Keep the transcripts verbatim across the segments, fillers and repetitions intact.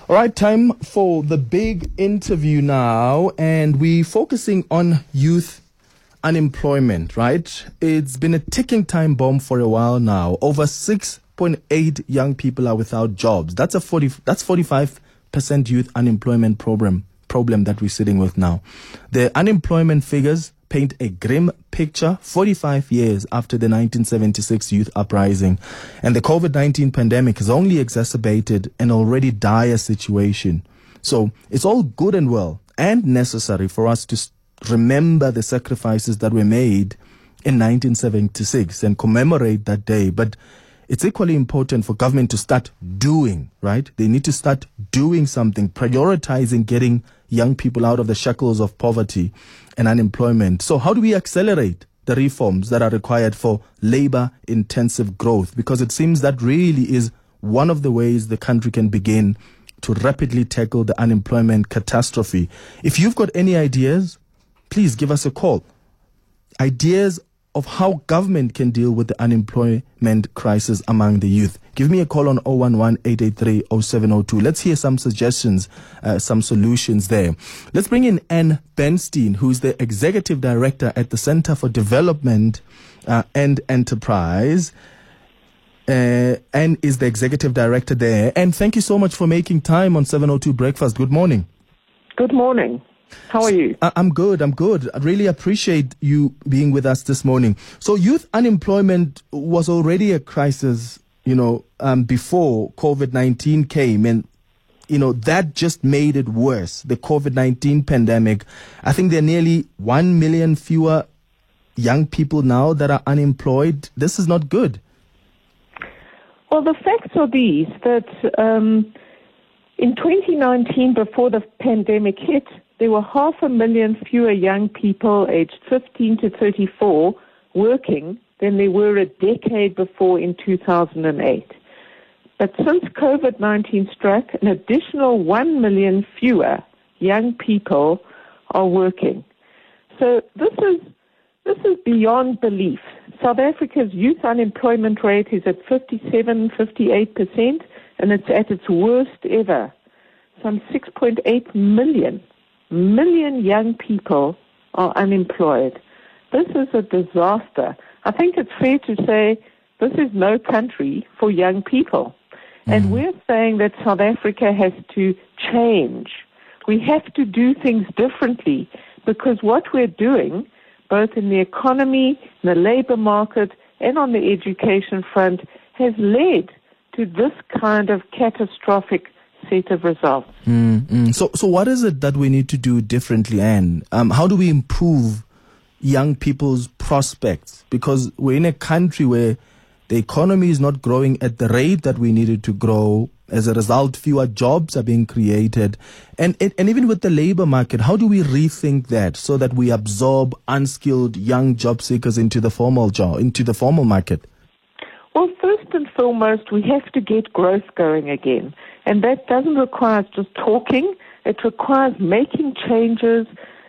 All right, time for the big interview now, and we're focusing on youth unemployment, right? It's been a ticking time bomb for a while now. Over six point eight young people are without jobs. That's a forty. That's forty-five percent youth unemployment problem problem that we're sitting with now. The unemployment figures paint a grim picture forty-five years after the nineteen seventy-six youth uprising. And the COVID nineteen pandemic has only exacerbated an already dire situation. So it's all good and well and necessary for us to remember the sacrifices that were made in nineteen seventy-six and commemorate that day. But it's equally important for government to start doing, right? They need to start doing something, prioritizing getting young people out of the shackles of poverty and unemployment. So how do we accelerate the reforms that are required for labor-intensive growth? Because it seems that really is one of the ways the country can begin to rapidly tackle the unemployment catastrophe. If you've got any ideas, please give us a call. Ideas of how government can deal with the unemployment crisis among the youth. Give me a call on zero one one, eight eight three, zero seven zero two. Let's hear some suggestions, uh, some solutions there. Let's bring in Anne Bernstein, who's the Executive Director at the Center for Development uh, and Enterprise. Uh, Anne is the Executive Director there. And thank you so much for making time on seven oh two Breakfast. Good morning. Good morning. How are you? I'm good. I'm good. I really appreciate you being with us this morning. So youth unemployment was already a crisis, you know, um, before COVID nineteen came. And, you know, that just made it worse. The COVID nineteen pandemic. I think there are nearly one million fewer young people now that are unemployed. This is not good. Well, the facts are these, that um, in twenty nineteen, before the pandemic hit, there were half a million fewer young people aged fifteen to thirty-four working than there were a decade before in two thousand eight. But since COVID nineteen struck, an additional one million fewer young people are working. So this is this is beyond belief. South Africa's youth unemployment rate is at fifty-seven, fifty-eight percent, and it's at its worst ever. Some six point eight million million young people are unemployed. This is a disaster. I think it's fair to say this is no country for young people. Mm. And we're saying that South Africa has to change. We have to do things differently, because what we're doing, both in the economy, in the labor market, and on the education front, has led to this kind of catastrophic set of results. Mm-hmm. So, so what is it that we need to do differently, Anne? Um, how do we improve young people's prospects? Because we're in a country where the economy is not growing at the rate that we needed to grow. As a result, fewer jobs are being created. And, and even with the labor market, how do we rethink that so that we absorb unskilled young job seekers into the formal job, into the formal market? Well, first and foremost, we have to get growth going again. And that doesn't require just talking. It requires making changes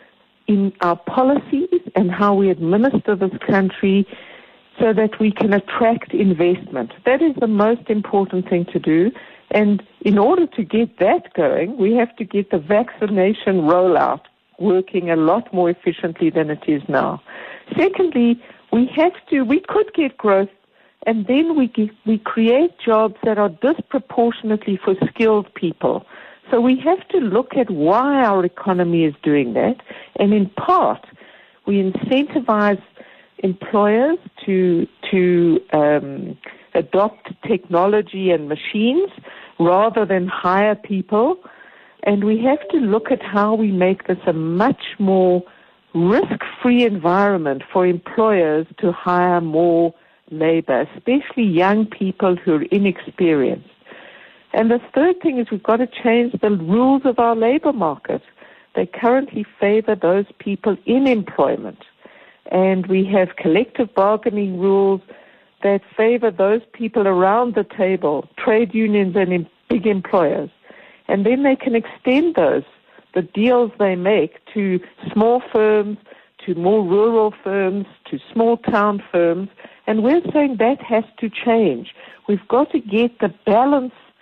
in our policies and how we administer this country so that we can attract investment. That is the most important thing to do. And in order to get that going, we have to get the vaccination rollout working a lot more efficiently than it is now. Secondly, we have to, we could get growth, and then we get, we create jobs that are disproportionately for skilled people. So we have to look at why our economy is doing that, and in part, we incentivize employers to to um, adopt technology and machines rather than hire people, and we have to look at how we make this a much more risk-free environment for employers to hire more labor, especially young people who are inexperienced. And the third thing is we've got to change the rules of our labor market. They currently favor those people in employment. And we have collective bargaining rules that favor those people around the table, trade unions and em- big employers. And then they can extend those, the deals they make, to small firms, to more rural firms, to small town firms. And we're saying that has to change. We've got to get the balance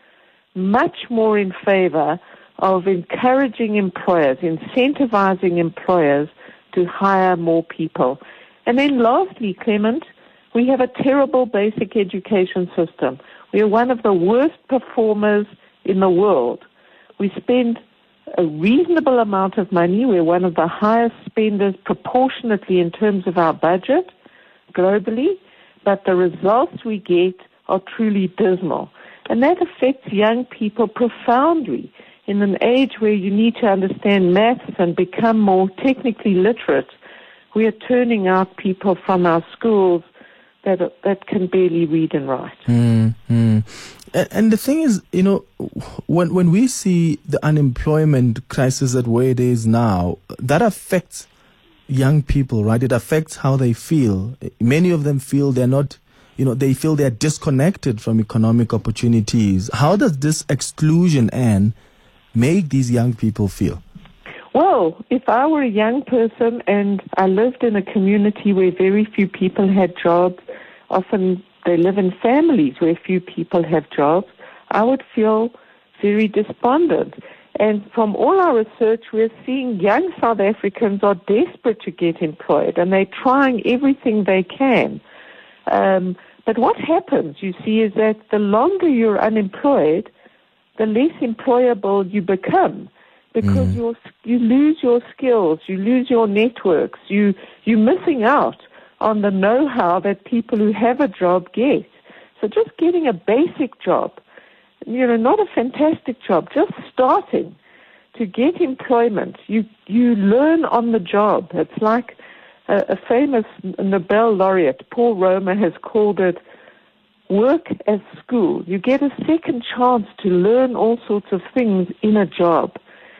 much more in favor of encouraging employers, incentivizing employers to hire more people. And then lastly, Clement, we have a terrible basic education system. We are one of the worst performers in the world. We spend a reasonable amount of money. We're one of the highest spenders proportionately in terms of our budget globally, but the results we get are truly dismal. And that affects young people profoundly in an age where you need to understand maths and become more technically literate. We are turning out people from our schools that that can barely read and write. Mm-hmm. And the thing is, you know, when when we see the unemployment crisis at where it is now, that affects young people, right? It affects how they feel. Many of them feel they're not, you know, they feel they're disconnected from economic opportunities. How does this exclusion, Anne, make these young people feel? Well, if I were a young person and I lived in a community where very few people had jobs, often they live in families where few people have jobs, I would feel very despondent. And from all our research, we're seeing young South Africans are desperate to get employed, and they're trying everything they can. Um, but what happens, you see, is that the longer you're unemployed, the less employable you become, because mm. you you lose your skills, you lose your networks, you you're missing out on the know-how that people who have a job get. So just getting a basic job, you know, not a fantastic job, just starting to get employment. You you learn on the job. It's like a, a famous Nobel laureate, Paul Romer, has called it work as school. You get a second chance to learn all sorts of things in a job,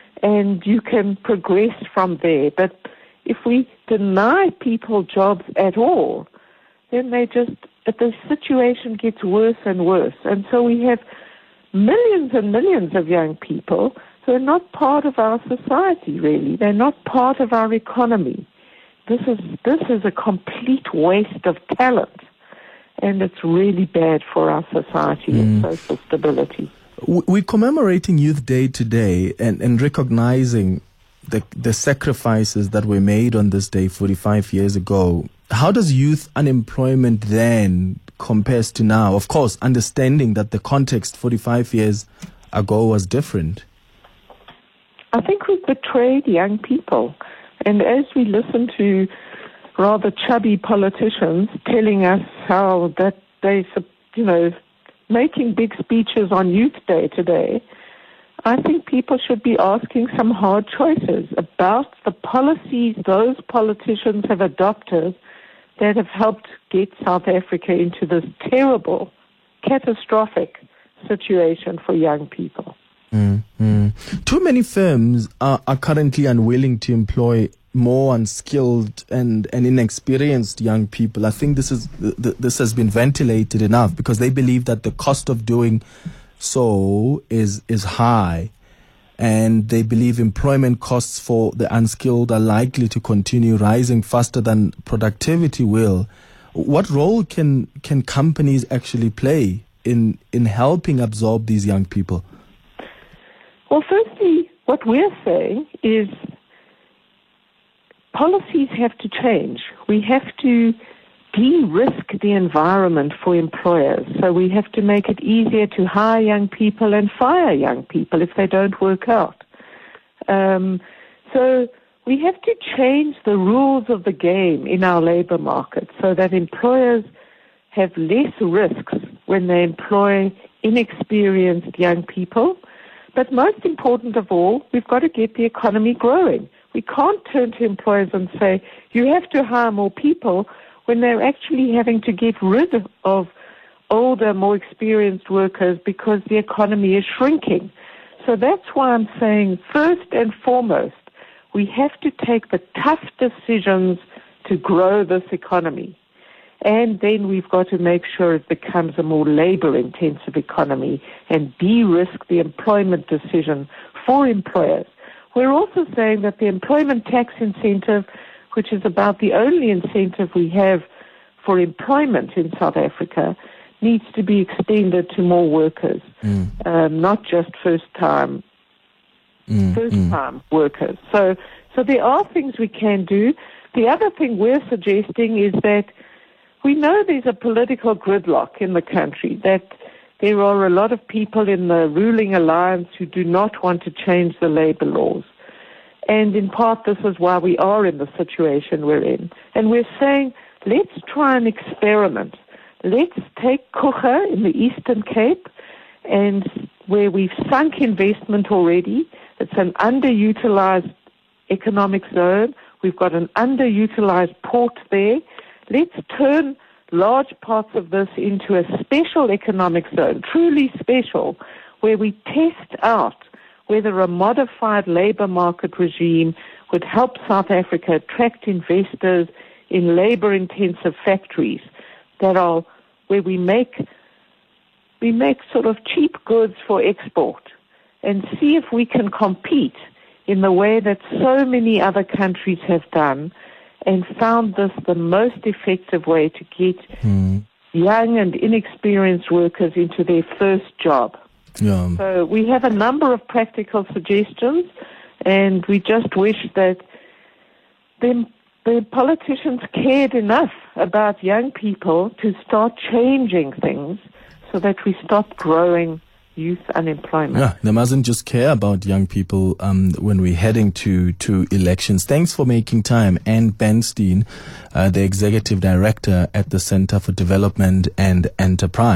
and you can progress from there. But if we deny people jobs at all, then they just, the situation gets worse and worse. And so we have millions and millions of young people who are not part of our society, really. They're not part of our economy. This is this is a complete waste of talent, and it's really bad for our society mm. and social stability. We're commemorating Youth Day today and, and recognizing the the sacrifices that were made on this day forty-five years ago. How does youth unemployment then compares to now? Of course, understanding that the context forty-five years ago was different. I think we've betrayed young people. And as we listen to rather chubby politicians telling us how that they, you know, making big speeches on Youth Day today, I think people should be asking some hard choices about the policies those politicians have adopted that have helped get South Africa into this terrible, catastrophic situation for young people. Mm-hmm. Too many firms are, are currently unwilling to employ more unskilled and, and inexperienced young people. I think this is th- this has been ventilated enough because they believe that the cost of doing so is is high, and they believe employment costs for the unskilled are likely to continue rising faster than productivity will. What role can can companies actually play in in helping absorb these young people? Well, firstly, what we're saying is policies have to change. We have to de-risk the environment for employers. So we have to make it easier to hire young people and fire young people if they don't work out. Um, so we have to change the rules of the game in our labor market so that employers have less risks when they employ inexperienced young people. But most important of all, we've got to get the economy growing. We can't turn to employers and say, you have to hire more people when they're actually having to get rid of older, more experienced workers because the economy is shrinking. So that's why I'm saying, first and foremost, we have to take the tough decisions to grow this economy. And then we've got to make sure it becomes a more labor-intensive economy and de-risk the employment decision for employers. We're also saying that the employment tax incentive, which is about the only incentive we have for employment in South Africa, needs to be extended to more workers, mm. um, not just first-time mm. first-time mm. workers. So, so there are things we can do. The other thing we're suggesting is that we know there's a political gridlock in the country, that there are a lot of people in the ruling alliance who do not want to change the labor laws. And in part, this is why we are in the situation we're in. And we're saying, let's try an experiment. Let's take Coega in the Eastern Cape, and where we've sunk investment already. It's an underutilized economic zone. We've got an underutilized port there. Let's turn large parts of this into a special economic zone, truly special, where we test out whether a modified labor market regime would help South Africa attract investors in labor-intensive factories that are where we make we make sort of cheap goods for export, and see if we can compete in the way that so many other countries have done, and found this the most effective way to get mm. young and inexperienced workers into their first job. Yeah. So we have a number of practical suggestions, and we just wish that the, the politicians cared enough about young people to start changing things so that we stop growing youth unemployment. Yeah, they mustn't just care about young people um, when we're heading to, to elections. Thanks for making time. Anne Bernstein, uh, the Executive Director at the Center for Development and Enterprise.